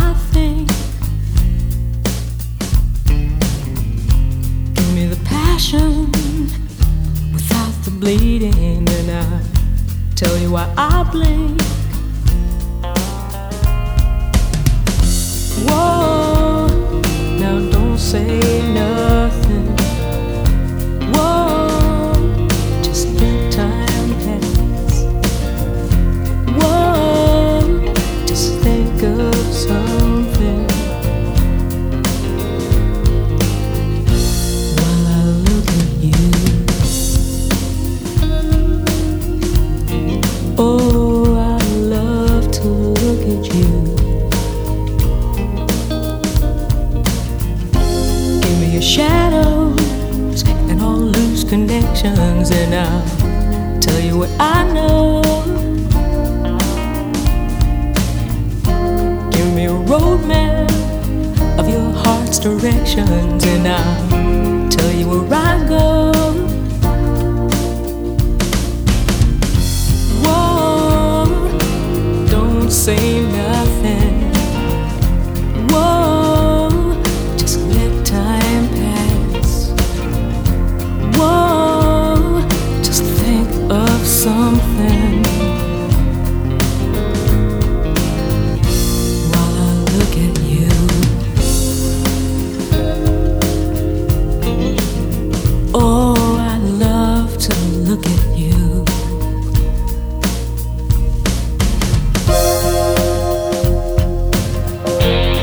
I think. Give me the passion without the bleeding, and I'll tell you why I blink. Whoa, now don't say nothing. Whoa, just let time pass. Whoa, just think of something while I look at you. Oh, I love to look at you. Give me your shadows and all loose connections, and I'll tell you what I know. Give me a roadmap of your heart's directions, and I'll tell you where I go.